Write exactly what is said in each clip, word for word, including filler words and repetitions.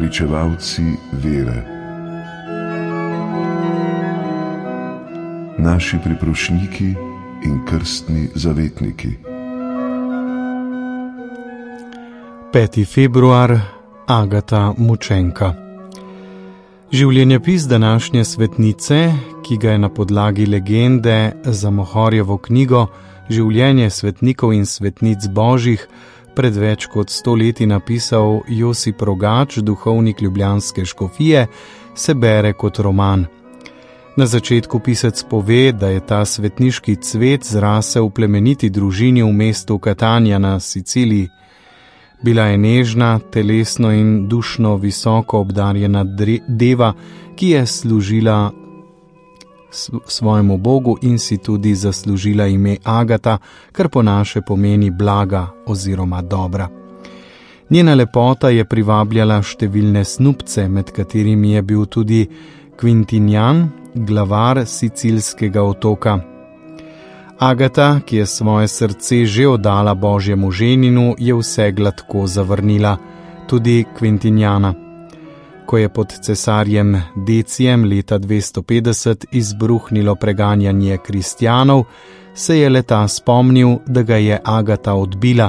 pričevalci vere. Naši priprošniki in krstni zavetniki. peti februar, Agata Mučenka. Življenjepis današnje svetnice, ki ga je na podlagi legende za Mohorjevo knjigo Življenje svetnikov in svetnic božjih pred več kot sto leti napisal Josip Rogač, duhovnik ljubljanske škofije, se bere kot roman. Na začetku pisec pove, da je ta svetniški cvet zrasel v plemeniti družini v mestu Catania na Siciliji. Bila je nežna, telesno in dušno visoko obdarjena deva, ki je služila svojemu Bogu in si tudi zaslužila ime Agata, kar po naše pomeni blaga oziroma dobra. Njena lepota je privabljala številne snubce, med katerimi je bil tudi Quintinian, glavar sicilskega otoka. Agata, ki je svoje srce že oddala božjemu ženinu, je vse gladko zavrnila, tudi Quintiniana. Ko je pod cesarjem Decijem leta dvesto petdeset izbruhnilo preganjanje kristjanov, se je le-ta spomnil, da ga je Agata odbila.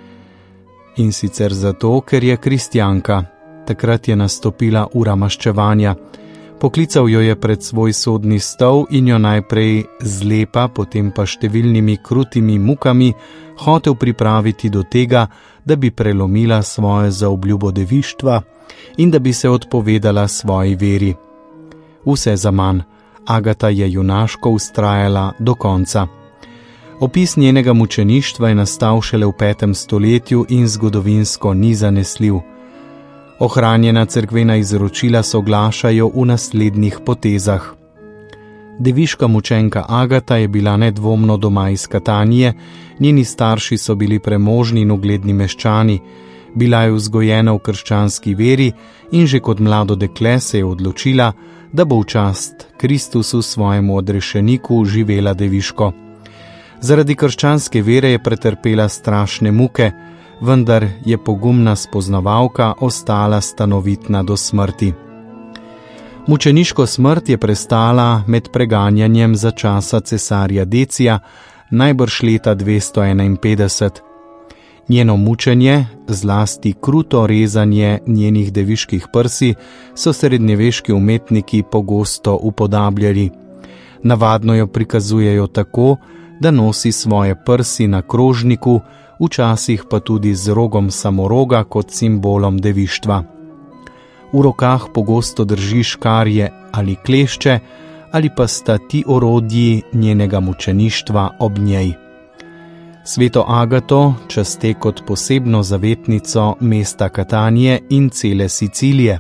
In sicer zato, ker je kristjanka. Takrat je nastopila ura maščevanja. Poklical jo je pred svoj sodni stol in jo najprej zlepa, potem pa številnimi krutimi mukami hotel pripraviti do tega, da bi prelomila svoje zaobljubo devištva in da bi se odpovedala svoji veri. Vse zaman, Agata je junaško vztrajala do konca. Opis njenega mučeništva je nastal šele v petem stoletju in zgodovinsko ni zanesljiv. Ohranjena cerkvena izročila soglašajo v naslednjih potezah. Deviška mučenka Agata je bila nedvomno doma iz Katanije, njeni starši so bili premožni in ugledni meščani, bila je vzgojena v krščanski veri in že kot mlado dekle se je odločila, da bo v čast Kristusu svojemu odrešeniku živela deviško. Zaradi krščanske vere je pretrpela strašne muke, vendar je pogumna spoznavalka ostala stanovitna do smrti. Mučeniško smrt je prestala med preganjanjem za časa cesarja Decija, najbrž leta dvesto enainpetdeset. Njeno mučenje, zlasti kruto rezanje njenih deviških prsi, so srednjeveški umetniki pogosto upodabljali. Navadno jo prikazujejo tako, da nosi svoje prsi na krožniku, včasih pa tudi z rogom samoroga kot simbolom devištva. V rokah pogosto drži škarje ali klešče, ali pa sta ti orodji njenega mučeništva ob njej. Sveto Agato časte kot posebno zavetnico mesta Katanije in cele Sicilije.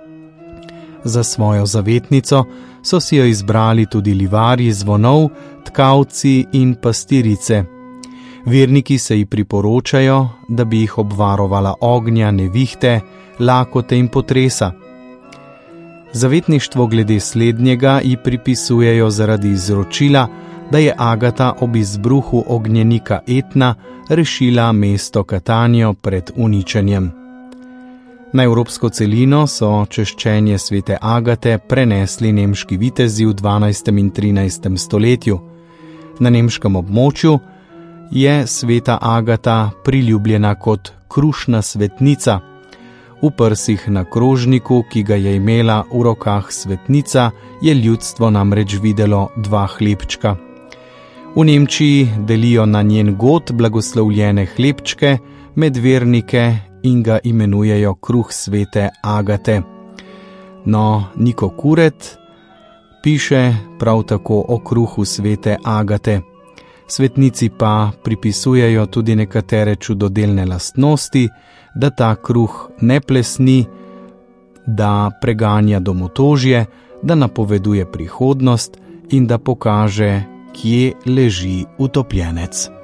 Za svojo zavetnico so si jo izbrali tudi livarji zvonov, tkavci in pastirice. Verniki se ji priporočajo, da bi jih obvarovala ognja, nevihte, lakote in potresa. Zavetništvo glede slednjega ji pripisujejo zaradi izročila, da je Agata ob izbruhu ognjenika Etna rešila mesto Katanijo pred uničenjem. Na evropsko celino so češčenje svete Agate prenesli nemški vitezi v dvanajstem in trinajstem stoletju. Na nemškem območju je sveta Agata priljubljena kot krušna svetnica. V prsih na krožniku, ki ga je imela v rokah svetnica, je ljudstvo namreč videlo dva hlebčka. V Nemčiji delijo na njen god blagoslovljene hlebčke med vernike in ga imenujejo kruh svete Agate. No, Niko Kuret piše prav tako o kruhu svete Agate. Svetnici pa pripisujejo tudi nekatere čudodelne lastnosti, da ta kruh ne plesni, da preganja domotožje, da napoveduje prihodnost in da pokaže, kje leži utopljenec.